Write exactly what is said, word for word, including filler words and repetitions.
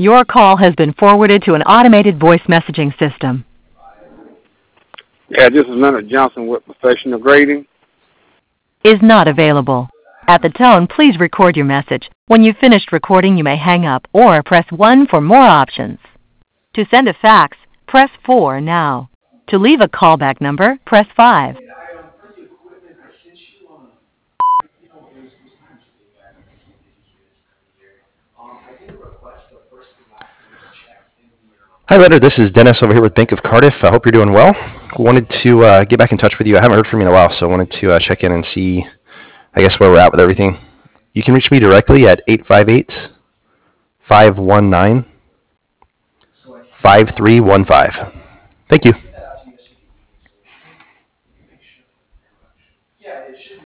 Your call has been forwarded to an automated voice messaging system. Yeah, this is Leonard Johnson with Professional Grading. Is not available. At the tone, please record your message. When you've finished recording, you may hang up or press one for more options. To send a fax, press four now. To leave a callback number, press five. Hi, Leonard. This is Dennis over here with Bank of Cardiff. I hope you're doing well. Wanted to uh, get back in touch with you. I haven't heard from you in a while, so I wanted to uh, check in and see, I guess, where we're at with everything. You can reach me directly at eight five eight, five one nine, five three one five. Thank you.